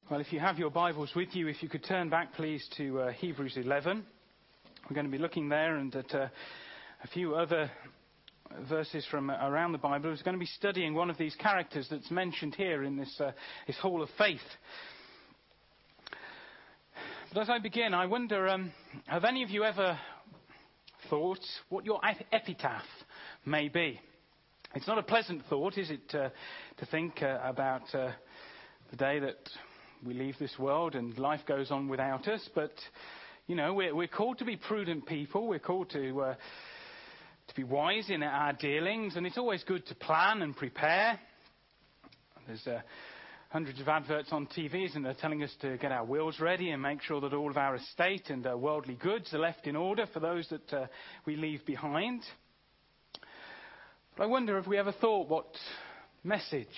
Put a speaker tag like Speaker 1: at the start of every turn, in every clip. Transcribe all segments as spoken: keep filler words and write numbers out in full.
Speaker 1: Well, if you have your Bibles with you, if you could turn back, please, to uh, Hebrews eleven. We're going to be looking there and at uh, a few other verses from around the Bible. We're going to be studying one of these characters that's mentioned here in this, uh, this Hall of Faith. But as I begin, I wonder, um, have any of you ever thought what your epitaph may be? It's not a pleasant thought, is it, uh, to think uh, about uh, the day that we leave this world and life goes on without us? But, you know, we're, we're called to be prudent people. We're called to uh, to be wise in our dealings. And it's always good to plan and prepare. There's uh, hundreds of adverts on T Vs and they're telling us to get our wills ready and make sure that all of our estate and uh, worldly goods are left in order for those that uh, we leave behind. But I wonder if we ever thought what message,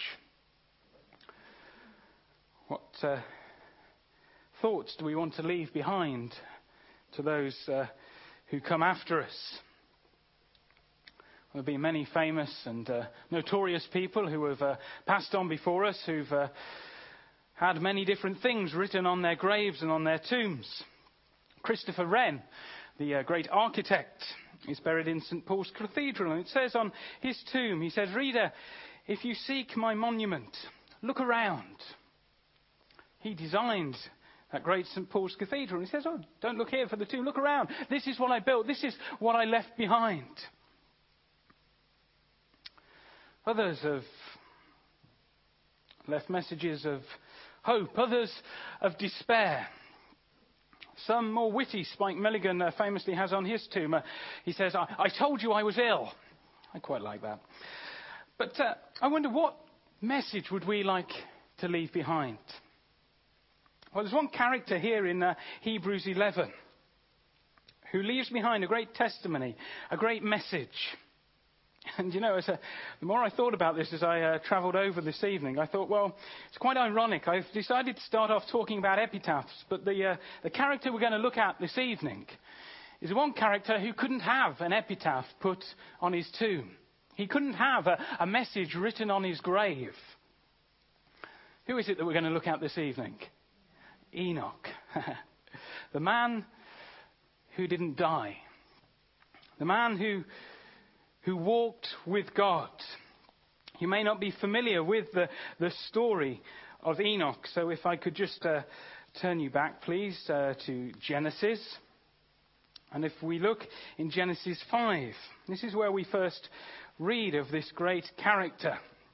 Speaker 1: what uh, thoughts do we want to leave behind to those uh, who come after us? There have been many famous and uh, notorious people who have uh, passed on before us, who've uh, had many different things written on their graves and on their tombs. Christopher Wren, the uh, great architect, is buried in Saint Paul's Cathedral, and it says on his tomb, he says, "Reader, if you seek my monument, look around." He designed that great Saint Paul's Cathedral. He says, "Oh, don't look here for the tomb. Look around. This is what I built. This is what I left behind." Others have left messages of hope. Others of despair. Some more witty. Spike Milligan uh, famously has on his tomb, uh, he says, I, I told you I was ill. I quite like that. But uh, I wonder, what message would we like to leave behind? Well, there's one character here in uh, Hebrews eleven who leaves behind a great testimony, a great message. And, you know, as a, the more I thought about this as I uh, travelled over this evening, I thought, well, it's quite ironic. I've decided to start off talking about epitaphs, but the, uh, the character we're going to look at this evening is one character who couldn't have an epitaph put on his tomb. He couldn't have a, a message written on his grave. Who is it that we're going to look at this evening? Enoch. The man who didn't die. The man who who walked with God. You may not be familiar with the, the story of Enoch, so if I could just uh, turn you back, please, uh, to Genesis. And if we look in Genesis five, this is where we first read of this great character.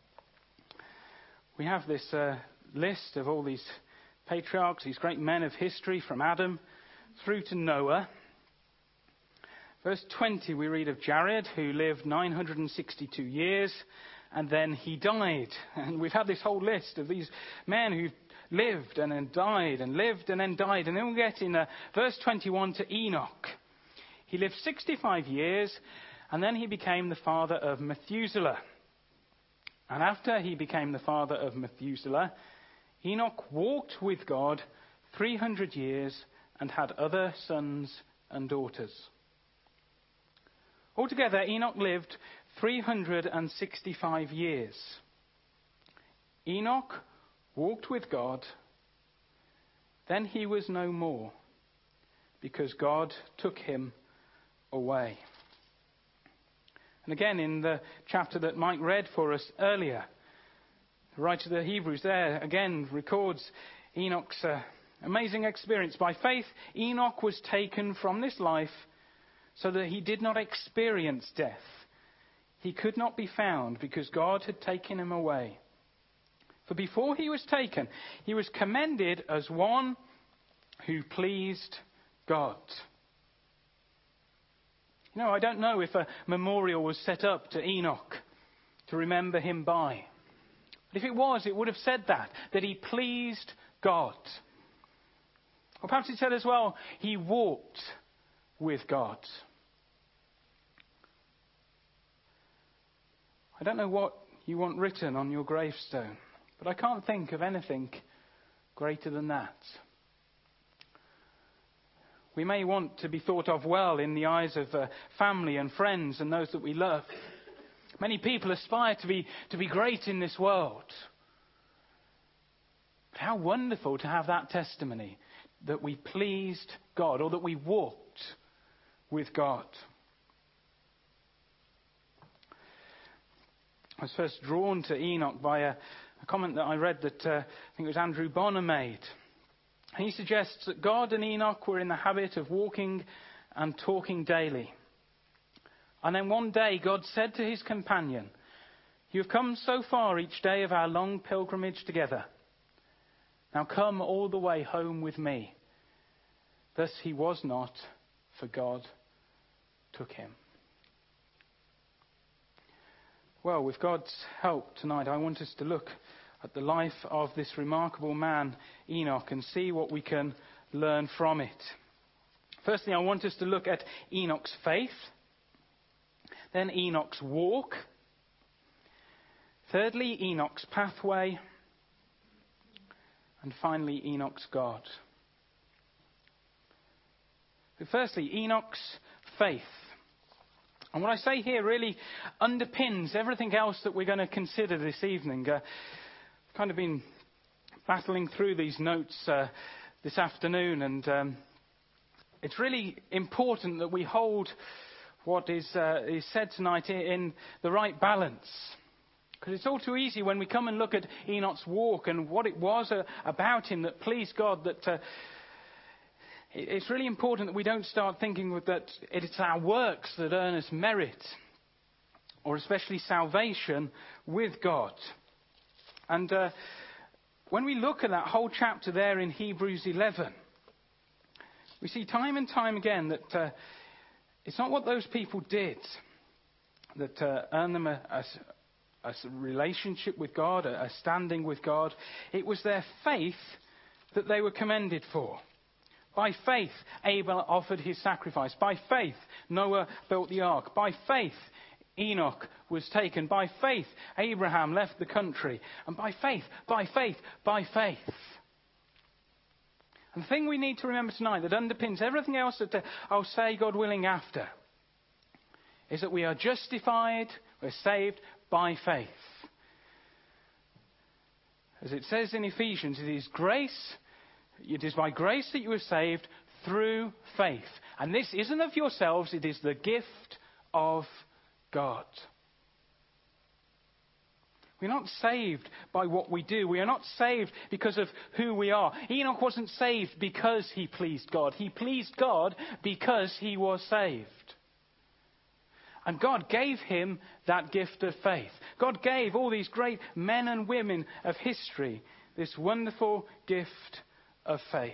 Speaker 1: We have this uh, list of all these patriarchs, these great men of history, from Adam through to Noah. Verse twenty, we read of Jared, who lived nine hundred sixty-two years, and then he died. And we've had this whole list of these men who lived and then died, and lived and then died. And then we get in uh, verse twenty-one to Enoch. He lived sixty-five years, and then he became the father of Methuselah. And after he became the father of Methuselah, Enoch walked with God three hundred years and had other sons and daughters. Altogether, Enoch lived three hundred sixty-five years. Enoch walked with God. Then he was no more, because God took him away. And again, in the chapter that Mike read for us earlier, the writer of the Hebrews there again records Enoch's uh, amazing experience. By faith, Enoch was taken from this life so that he did not experience death. He could not be found because God had taken him away. For before he was taken, he was commended as one who pleased God. You know, I don't know if a memorial was set up to Enoch to remember him by. But if it was, it would have said that, that he pleased God. Or perhaps it said as well, he walked with God. I don't know what you want written on your gravestone, but I can't think of anything greater than that. We may want to be thought of well in the eyes of uh, family and friends and those that we love. Many people aspire to be to be great in this world. But how wonderful to have that testimony that we pleased God, or that we walked with God. I was first drawn to Enoch by a, a comment that I read that uh, I think it was Andrew Bonner made. He suggests that God and Enoch were in the habit of walking and talking daily. And then one day God said to his companion, "You have come so far each day of our long pilgrimage together. Now come all the way home with me." Thus he was not, for God took him. Well, with God's help tonight, I want us to look at the life of this remarkable man, Enoch, and see what we can learn from it. Firstly, I want us to look at Enoch's faith, then Enoch's walk, thirdly, Enoch's pathway, and finally, Enoch's God. But firstly, Enoch's faith. And what I say here really underpins everything else that we're going to consider this evening. Uh, I've kind of been battling through these notes uh, this afternoon, and um, it's really important that we hold what is, uh, is said tonight in, in the right balance. Because it's all too easy when we come and look at Enoch's walk and what it was uh, about him that pleased God, that uh, it's really important that we don't start thinking that it's our works that earn us merit, or especially salvation with God. And uh, when we look at that whole chapter there in Hebrews eleven, we see time and time again that uh, it's not what those people did that uh, earned them a, a, a relationship with God, a, a standing with God. It was their faith that they were commended for. By faith, Abel offered his sacrifice. By faith, Noah built the ark. By faith, Enoch was taken. By faith, Abraham left the country. And by faith, by faith, by faith. And the thing we need to remember tonight that underpins everything else that uh, I'll say, God willing, after, is that we are justified, we're saved by faith. As it says in Ephesians, it is grace. It is by grace that you are saved through faith. And this isn't of yourselves, it is the gift of God. We're not saved by what we do. We are not saved because of who we are. Enoch wasn't saved because he pleased God. He pleased God because he was saved. And God gave him that gift of faith. God gave all these great men and women of history this wonderful gift of faith.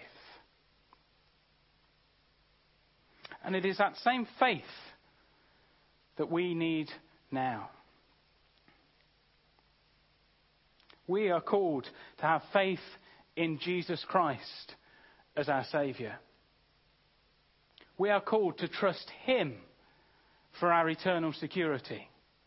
Speaker 1: And it is that same faith that we need now. We are called to have faith in Jesus Christ as our Saviour. We are called to trust Him for our eternal security.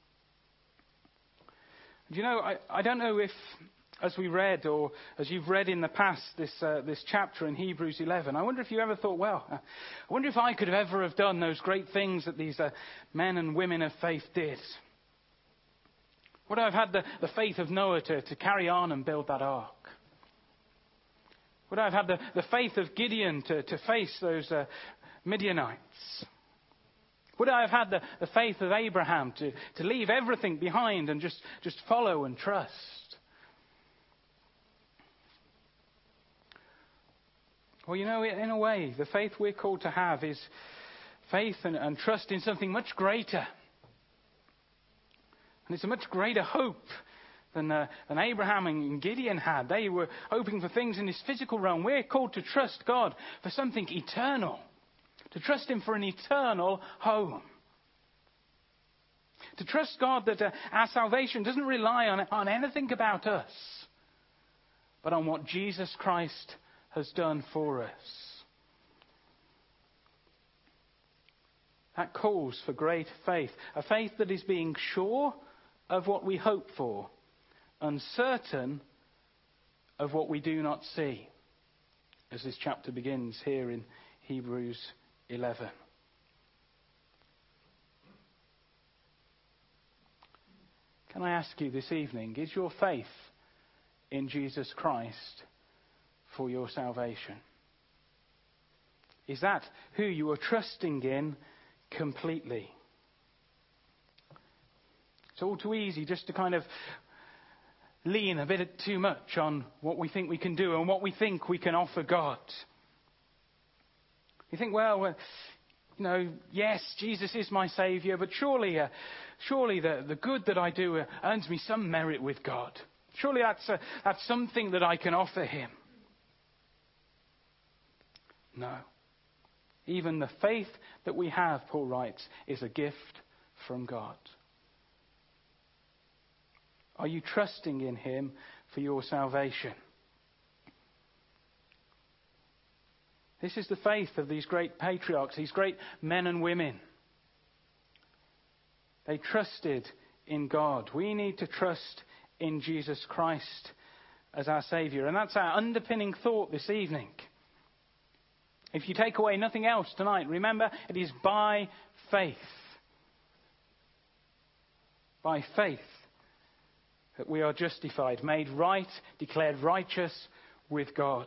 Speaker 1: Do you know, I, I don't know if, as we read, or as you've read in the past, this uh, this chapter in Hebrews eleven, I wonder if you ever thought, well, I wonder if I could have ever have done those great things that these uh, men and women of faith did. Would I have had the, the faith of Noah to, to carry on and build that ark? Would I have had the, the faith of Gideon to, to face those uh, Midianites? Would I have had the, the faith of Abraham to, to leave everything behind and just, just follow and trust? Well, you know, in a way, the faith we're called to have is faith and, and trust in something much greater. And it's a much greater hope than, uh, than Abraham and Gideon had. They were hoping for things in this physical realm. We're called to trust God for something eternal. To trust Him for an eternal home. To trust God that uh, our salvation doesn't rely on, on anything about us, but on what Jesus Christ has done for us. That calls for great faith. A faith that is being sure of what we hope for, uncertain of what we do not see, as this chapter begins here in Hebrews eleven. Can I ask you this evening, is your faith in Jesus Christ for your salvation? Is that who you are trusting in completely? It's all too easy just to kind of lean a bit too much on what we think we can do and what we think we can offer God. You think, well, well you know, yes, Jesus is my Saviour, but surely, uh, surely the, the good that I do uh, earns me some merit with God. Surely that's, uh, that's something that I can offer Him. No. Even the faith that we have, Paul writes, is a gift from God. Are you trusting in Him for your salvation? This is the faith of these great patriarchs, these great men and women. They trusted in God. We need to trust in Jesus Christ as our Saviour. And that's our underpinning thought this evening. If you take away nothing else tonight, remember, it is by faith. By faith that we are justified, made right, declared righteous with God.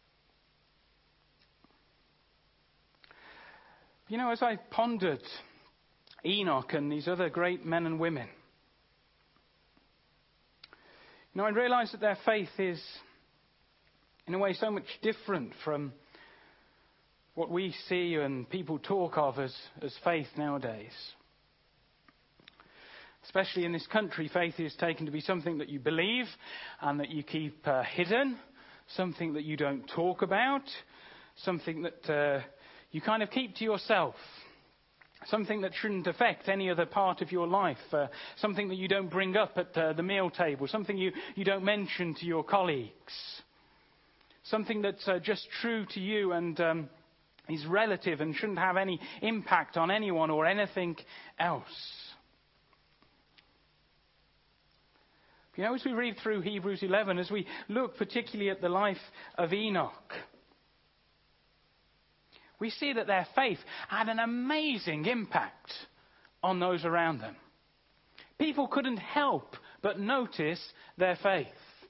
Speaker 1: You know, as I pondered Enoch and these other great men and women, you know, I realised that their faith is, in a way, so much different from what we see and people talk of as, as faith nowadays. Especially in this country, faith is taken to be something that you believe and that you keep uh, hidden, something that you don't talk about, something that uh, you kind of keep to yourself, something that shouldn't affect any other part of your life, uh, something that you don't bring up at uh, the meal table, something you, you don't mention to your colleagues, something that's uh, just true to you and um, is relative and shouldn't have any impact on anyone or anything else. You know, as we read through Hebrews eleven, as we look particularly at the life of Enoch, we see that their faith had an amazing impact on those around them. People couldn't help but notice their faith.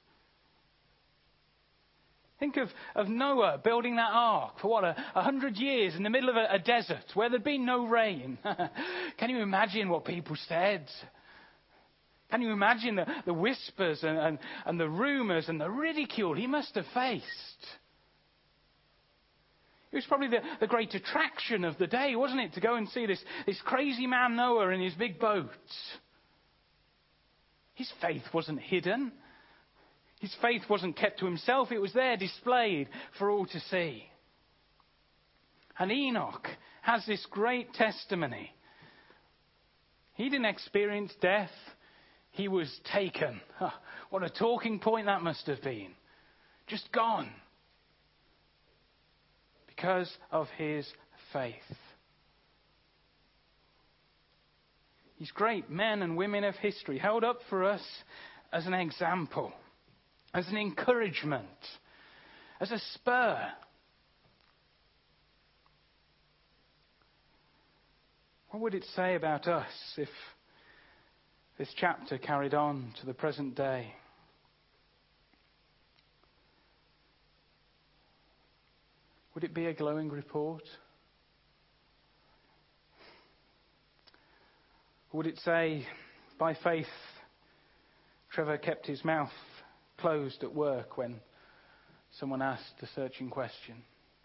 Speaker 1: Think of, of Noah building that ark for what, a, a hundred years in the middle of a, a desert where there'd been no rain. Can you imagine what people said? Can you imagine the, the whispers and, and, and the rumours and the ridicule he must have faced? It was probably the, the great attraction of the day, wasn't it? To go and see this, this crazy man Noah in his big boat. His faith wasn't hidden. His faith wasn't kept to himself. It was there displayed for all to see. And Enoch has this great testimony. He didn't experience death. He was taken. Oh, what a talking point that must have been. Just gone. Because of his faith. These great men and women of history held up for us as an example, as an encouragement, as a spur. What would it say about us if this chapter carried on to the present day? Would it be a glowing report? Or would it say, by faith, Trevor kept his mouth closed at work when someone asked a searching question?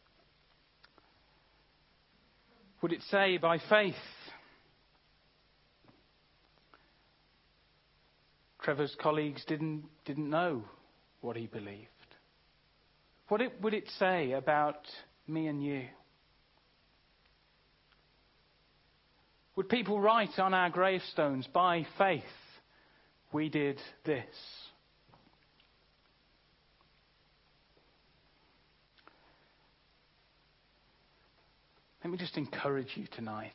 Speaker 1: Would it say, by faith, Trevor's colleagues didn't, didn't know what he believed? What it, would it say about me and you? Would people write on our gravestones, by faith, we did this? Let me just encourage you tonight,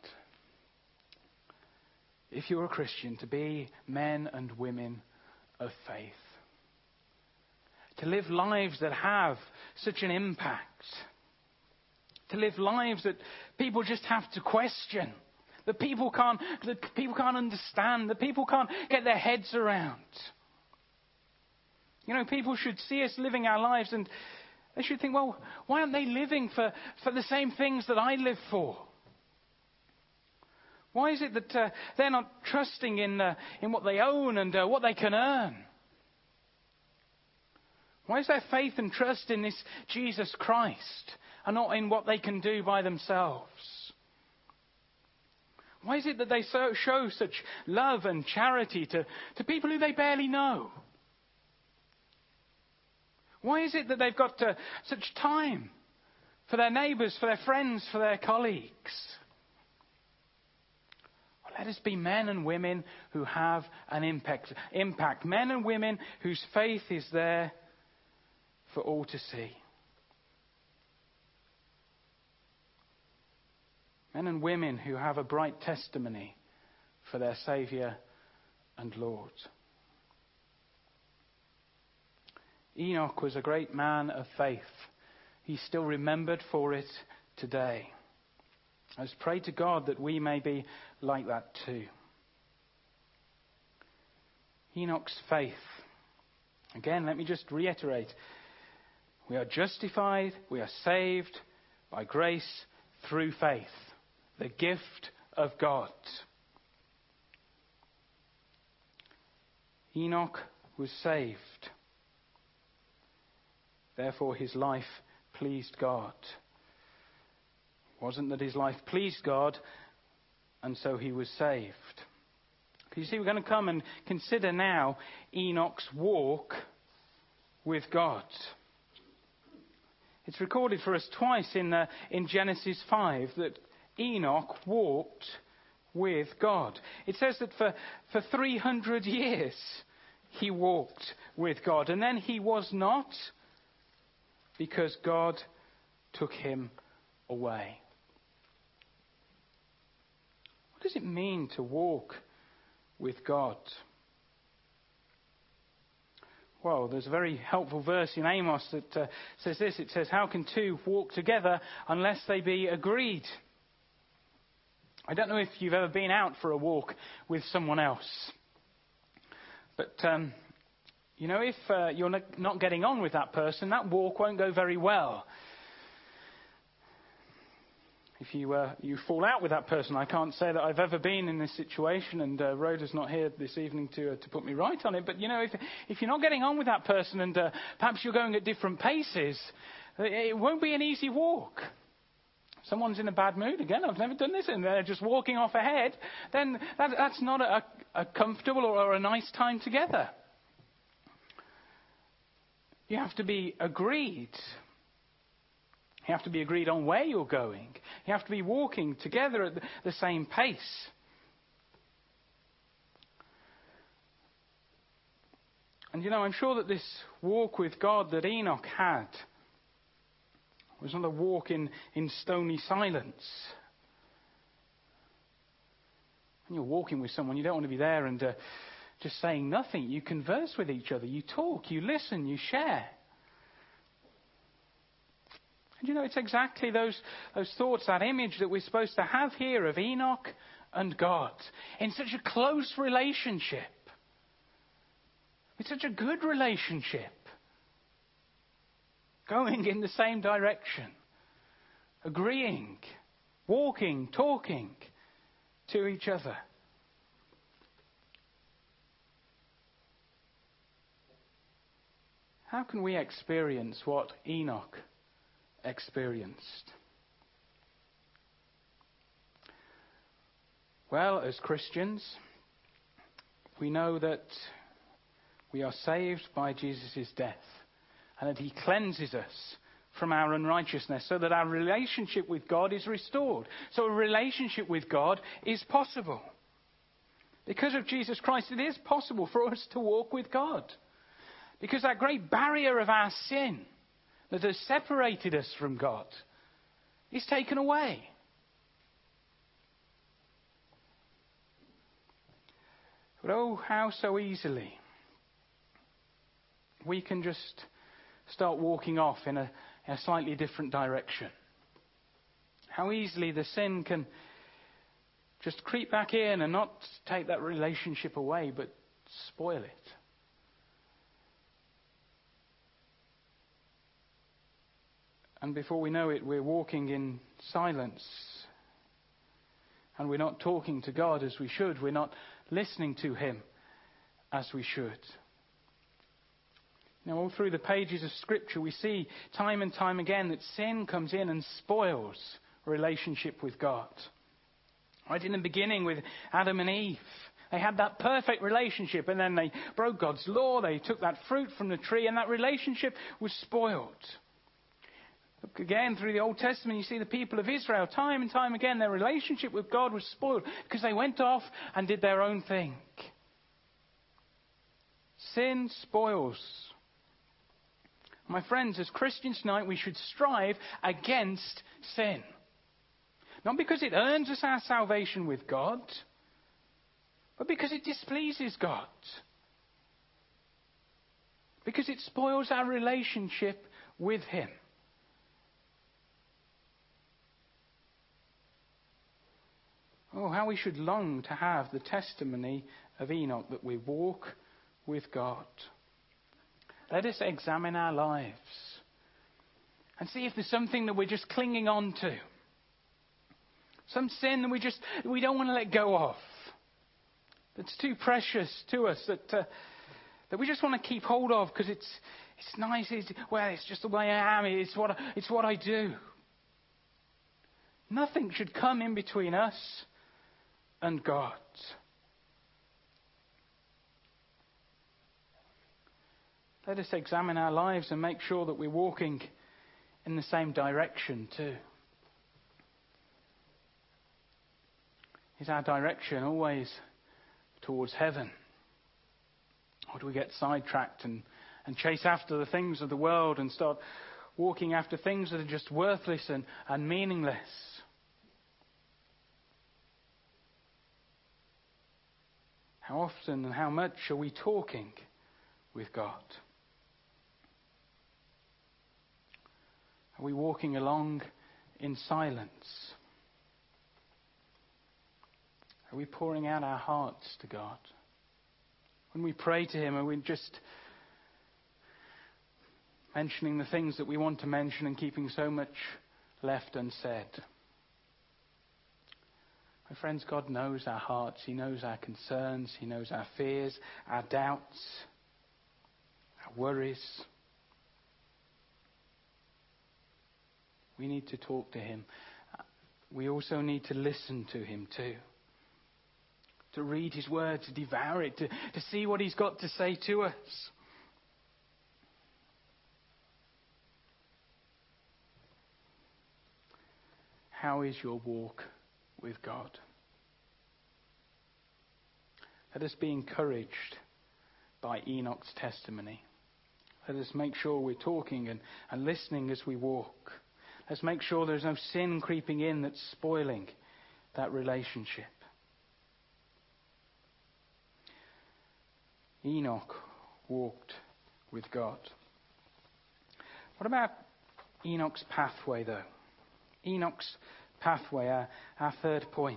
Speaker 1: if you're a Christian, to be men and women of faith. To live lives that have such an impact. To live lives that people just have to question. That people can't, that people can't understand. That people can't get their heads around. You know, people should see us living our lives and, They should think, well, why aren't they living for, for the same things that I live for? Why is it that uh, they're not trusting in, uh, in what they own and uh, what they can earn? Why is their faith and trust in this Jesus Christ and not in what they can do by themselves? Why is it that they so show such love and charity to, to people who they barely know? Why is it that they've got uh, such time for their neighbours, for their friends, for their colleagues? Well, let us be men and women who have an impact, impact. Men and women whose faith is there for all to see. Men and women who have a bright testimony for their Saviour and Lord. Enoch was a great man of faith. He's still remembered for it today. Let's pray to God that we may be like that too. Enoch's faith. Again, let me just reiterate. We are justified, we are saved by grace through faith. The gift of God. Enoch was saved. Therefore his life pleased God. It wasn't that his life pleased God and so he was saved. You see, we're going to come and consider now Enoch's walk with God. It's recorded for us twice in, uh, in Genesis five that Enoch walked with God. It says that for, for three hundred years he walked with God. And then he was not, because God took him away. What does it mean to walk with God? Well, there's a very helpful verse in Amos that uh, says this. It says, how can two walk together unless they be agreed? I don't know if you've ever been out for a walk with someone else. But, um, you know, if uh, you're not getting on with that person, that walk won't go very well. If you uh, you fall out with that person, I can't say that I've ever been in this situation, and uh, Rhoda's not here this evening to uh, to put me right on it. But, you know, if if you're not getting on with that person and uh, perhaps you're going at different paces, it won't be an easy walk. Someone's in a bad mood, again, I've never done this, and they're just walking off ahead, then that, that's not a, a comfortable or, or a nice time together. You have to be agreed. You have to be agreed on where you're going. You have to be walking together at the, the same pace. And you know, I'm sure that this walk with God that Enoch had was not a walk in, in stony silence. When you're walking with someone, you don't want to be there and uh, just saying nothing. You converse with each other. You talk. You listen. You share. And you know, it's exactly those, those thoughts, that image that we're supposed to have here of Enoch and God in such a close relationship. It's such a good relationship. Going in the same direction. Agreeing. Walking. Talking to each other. How can we experience what Enoch experienced? Well, as Christians, we know that we are saved by Jesus' death and that he cleanses us from our unrighteousness so that our relationship with God is restored. So a relationship with God is possible. Because of Jesus Christ, it is possible for us to walk with God. Because that great barrier of our sin that has separated us from God is taken away. But oh, how so easily we can just start walking off in a, in a slightly different direction. How easily the sin can just creep back in and not take that relationship away, but spoil it. And before we know it, we're walking in silence. And we're not talking to God as we should. We're not listening to him as we should. Now, all through the pages of Scripture, we see time and time again that sin comes in and spoils relationship with God. Right in the beginning with Adam and Eve, they had that perfect relationship, and then they broke God's law. They took that fruit from the tree, and that relationship was spoiled. Look again through the Old Testament, you see the people of Israel, time and time again, their relationship with God was spoiled because they went off and did their own thing. Sin spoils. My friends, as Christians tonight, we should strive against sin. Not because it earns us our salvation with God, but because it displeases God. Because it spoils our relationship with him. Oh, how we should long to have the testimony of Enoch that we walk with God. Let us examine our lives and see if there's something that we're just clinging on to. Some sin that we just we don't want to let go of. That's too precious to us. That uh, that we just want to keep hold of because it's it's nice. It's, well, it's just the way I am. It's what I, it's what I do. Nothing should come in between us and God. Let us examine our lives and make sure that we're walking in the same direction too. Is our direction always towards heaven? Or do we get sidetracked and, and chase after the things of the world and start walking after things that are just worthless and, and meaningless? How often and how much are we talking with God? Are we walking along in silence? Are we pouring out our hearts to God? When we pray to him, are we just mentioning the things that we want to mention and keeping so much left unsaid? My friends, God knows our hearts. He knows our concerns. He knows our fears, our doubts, our worries. We need to talk to him. We also need to listen to him too. To read his word, to devour it, to, to see what he's got to say to us. How is your walk with God? Let us be encouraged by Enoch's testimony. Let us make sure we're talking and, and listening as we walk. Let's make sure there's no sin creeping in that's spoiling that relationship. Enoch walked with God. What about Enoch's pathway, though? Enoch's pathway, our, our third point.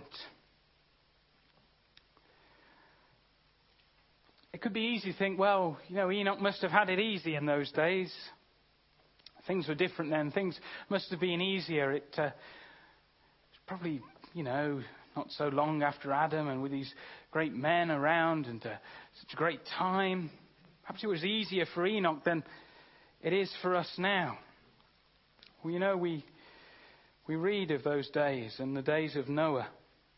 Speaker 1: It could be easy to think, well, you know, Enoch must have had it easy in those days. Things were different then. Things must have been easier. It uh, was probably, you know, not so long after Adam and with these great men around and uh, such a great time. Perhaps it was easier for Enoch than it is for us now. Well, you know, we we read of those days and the days of Noah.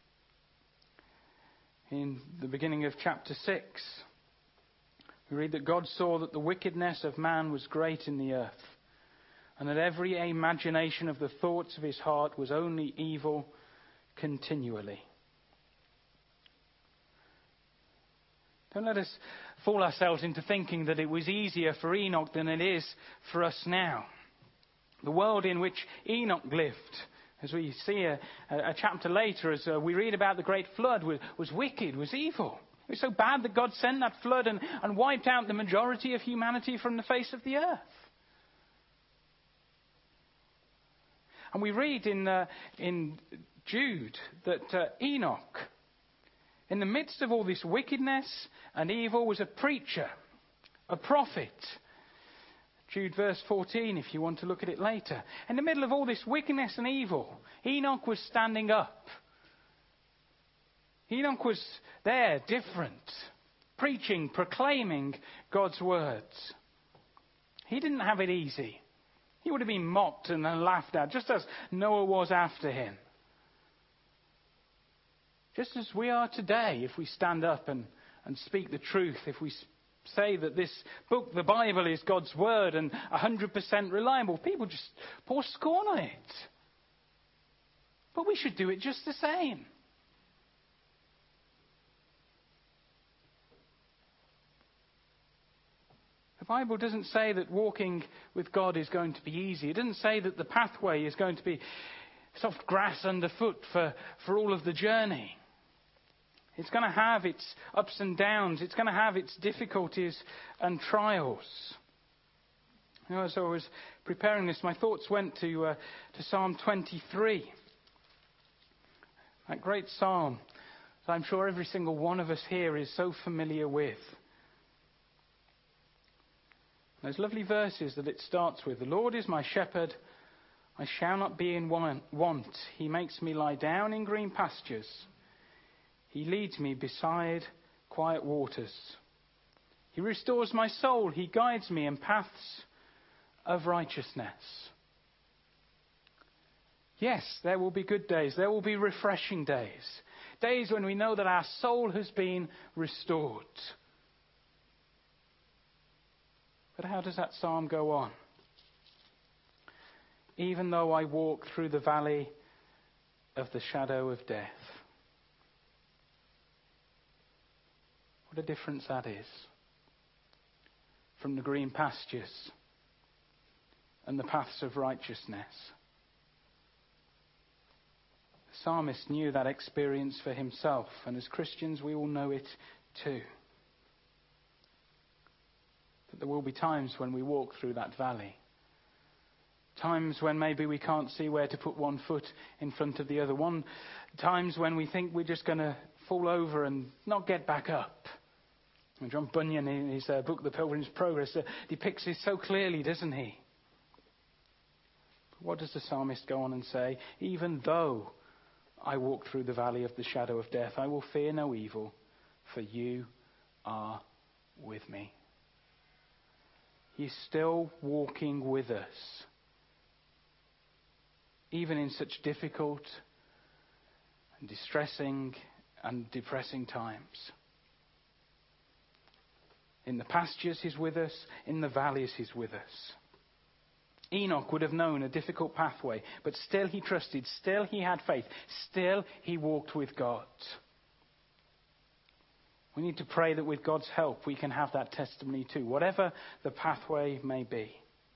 Speaker 1: In the beginning of chapter six, we read that God saw that the wickedness of man was great in the earth, and that every imagination of the thoughts of his heart was only evil continually. Don't let us fool ourselves into thinking that it was easier for Enoch than it is for us now. The world in which Enoch lived, as we see a, a chapter later, as uh, we read about the great flood, was, was wicked, was evil. It was so bad that God sent that flood and, and wiped out the majority of humanity from the face of the earth. And we read in uh, in Jude that uh, Enoch, in the midst of all this wickedness and evil, was a preacher, a prophet, Jude verse fourteen, if you want to look at it later. In the middle of all this wickedness and evil, Enoch was standing up. Enoch was there, different, preaching, proclaiming God's words. He didn't have it easy. He would have been mocked and laughed at, just as Noah was after him. Just as we are today, if we stand up and, and speak the truth, if we say that this book, the Bible, is God's word and one hundred percent reliable, people just pour scorn on it. But we should do it just the same. The Bible doesn't say that walking with God is going to be easy. It doesn't say that the pathway is going to be soft grass underfoot for, for all of the journey. It's going to have its ups and downs. It's going to have its difficulties and trials. You know, as I was preparing this, my thoughts went to, uh, to Psalm twenty-three. That great psalm that I'm sure every single one of us here is so familiar with. Those lovely verses that it starts with. The Lord is my shepherd, I shall not be in want. He makes me lie down in green pastures. He leads me beside quiet waters. He restores my soul. He guides me in paths of righteousness. Yes, there will be good days. There will be refreshing days. Days when we know that our soul has been restored. But how does that psalm go on? Even though I walk through the valley of the shadow of death. What a difference that is from the green pastures and the paths of righteousness. The psalmist knew that experience for himself, and as Christians we all know it too. That there will be times when we walk through that valley. Times when maybe we can't see where to put one foot in front of the other. One times when we think we're just going to fall over and not get back up. And John Bunyan, in his uh, book, The Pilgrim's Progress, uh, depicts this so clearly, doesn't he? But what does the psalmist go on and say? Even though I walk through the valley of the shadow of death, I will fear no evil, for you are with me. He's still walking with us, even in such difficult and distressing and depressing times. In the pastures he's with us, in the valleys he's with us. Enoch would have known a difficult pathway, but still he trusted, still he had faith, still he walked with God. We need to pray that with God's help we can have that testimony too, whatever the pathway may be.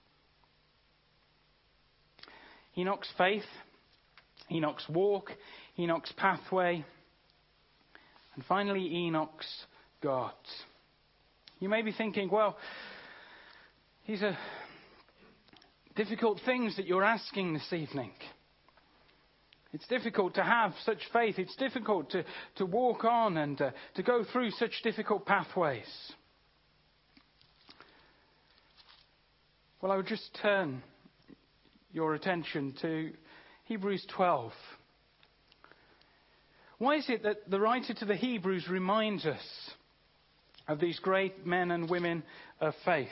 Speaker 1: Enoch's faith, Enoch's walk, Enoch's pathway, and finally Enoch's God. You may be thinking, well, these are difficult things that you're asking this evening. It's difficult to have such faith. It's difficult to, to walk on and uh, to go through such difficult pathways. Well, I would just turn your attention to Hebrews twelve. Why is it that the writer to the Hebrews reminds us of these great men and women of faith?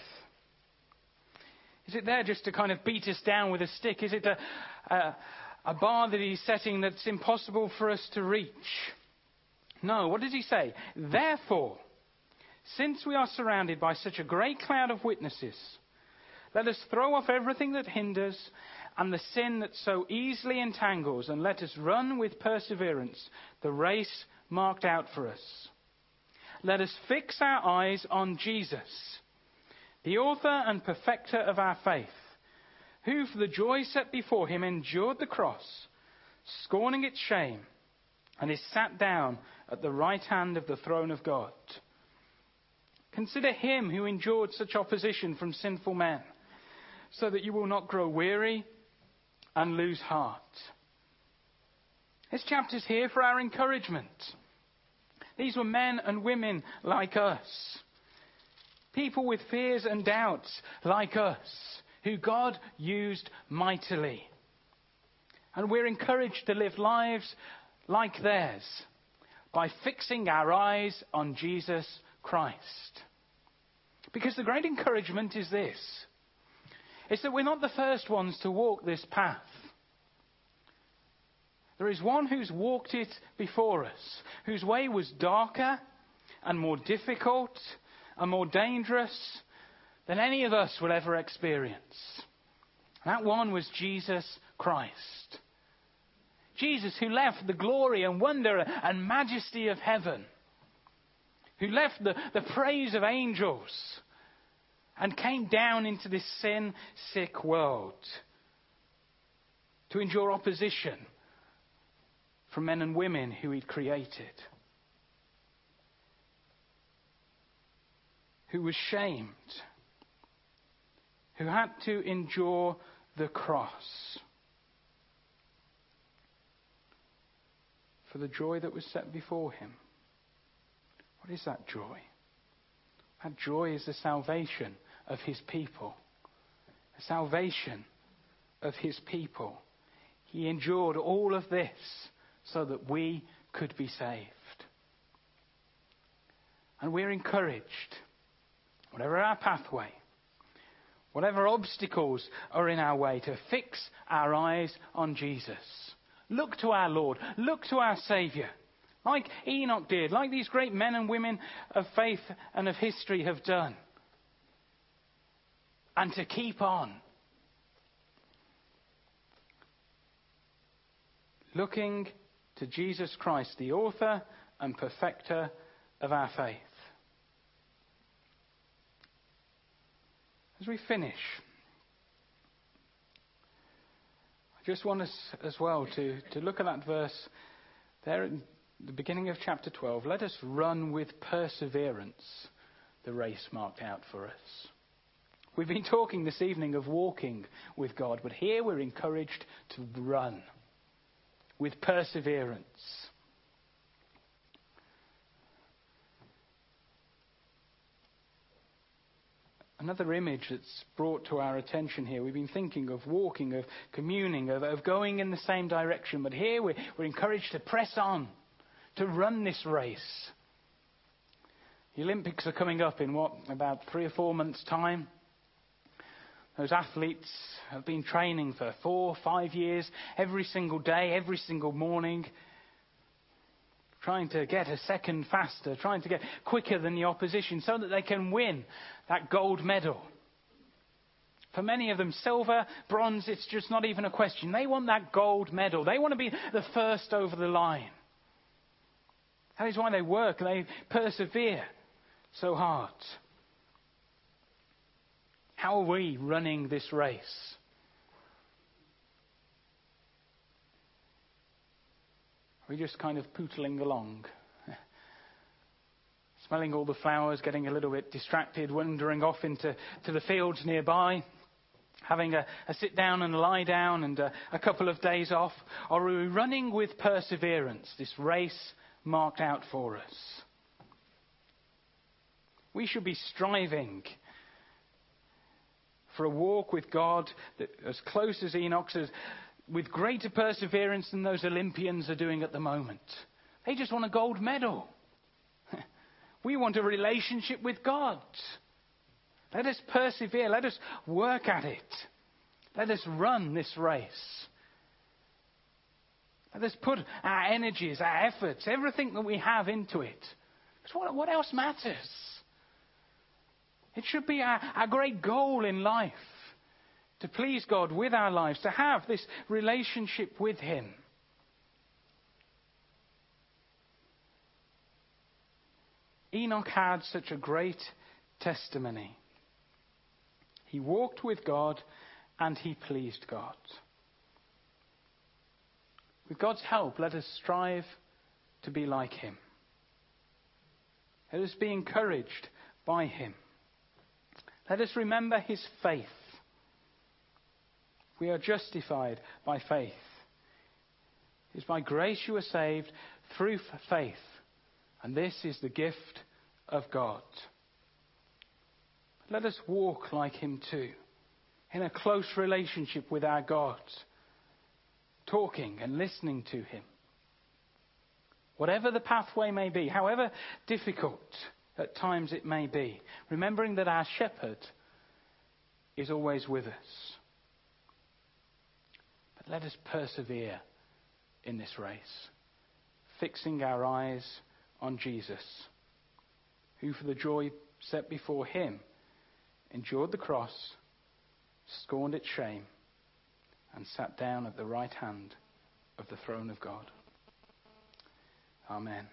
Speaker 1: Is it there just to kind of beat us down with a stick? Is it a, a, a bar that he's setting that's impossible for us to reach? No, what does he say? Therefore, since we are surrounded by such a great cloud of witnesses, let us throw off everything that hinders and the sin that so easily entangles, and let us run with perseverance the race marked out for us. Let us fix our eyes on Jesus, the author and perfecter of our faith, who for the joy set before him endured the cross, scorning its shame, and is sat down at the right hand of the throne of God. Consider him who endured such opposition from sinful men, so that you will not grow weary and lose heart. This chapter's here for our encouragement. These were men and women like us. People with fears and doubts like us, who God used mightily. And we're encouraged to live lives like theirs by fixing our eyes on Jesus Christ. Because the great encouragement is this. It's that we're not the first ones to walk this path. There is one who's walked it before us, whose way was darker and more difficult and more dangerous than any of us will ever experience. That one was Jesus Christ. Jesus, who left the glory and wonder and majesty of heaven, who left the, the praise of angels and came down into this sin-sick world to endure opposition from men and women who he'd created, who was shamed, who had to endure the cross for the joy that was set before him. What is that joy? That joy is the salvation of his people. The salvation of his people. He endured all of this so that we could be saved. And we're encouraged, whatever our pathway, whatever obstacles are in our way, to fix our eyes on Jesus. Look to our Lord. Look to our Saviour. Like Enoch did, like these great men and women of faith and of history have done. And to keep on. Looking to Jesus Christ, the author and perfecter of our faith. As we finish, I just want us as well to, to look at that verse there at the beginning of chapter twelve. Let us run with perseverance the race marked out for us. We've been talking this evening of walking with God, but here we're encouraged to run with perseverance. Another image that's brought to our attention here, we've been thinking of walking, of communing, of, of going in the same direction, but here we're, we're encouraged to press on, to run this race. The Olympics are coming up in what, about three or four months' time? Those athletes have been training for four, five years, every single day, every single morning, trying to get a second faster, trying to get quicker than the opposition so that they can win that gold medal. For many of them, silver, bronze, it's just not even a question. They want that gold medal. They want to be the first over the line. That is why they work and they persevere so hard. How are we running this race? Are we just kind of pootling along? Smelling all the flowers, getting a little bit distracted, wandering off into to the fields nearby, having a, a sit down and a lie down and a, a couple of days off? Or are we running with perseverance, this race marked out for us? We should be striving for a walk with God that, as close as Enoch's, as, with greater perseverance than those Olympians are doing at the moment. They just want a gold medal. We want a relationship with God. Let us persevere. Let us work at it. Let us run this race. Let us put our energies, our efforts, everything that we have into it. Because what, what else matters? It should be our, our great goal in life, to please God with our lives, to have this relationship with Him. Enoch had such a great testimony. He walked with God and he pleased God. With God's help, let us strive to be like Him. Let us be encouraged by Him. Let us remember His faith. We are justified by faith. It is by grace you are saved through faith. And this is the gift of God. let us walk like him too, in a close relationship with our God, talking and listening to him. Whatever the pathway may be, however difficult at times it may be, remembering that our shepherd is always with us. But let us persevere in this race, fixing our eyes on Jesus, who for the joy set before him endured the cross, scorned its shame, and sat down at the right hand of the throne of God. Amen.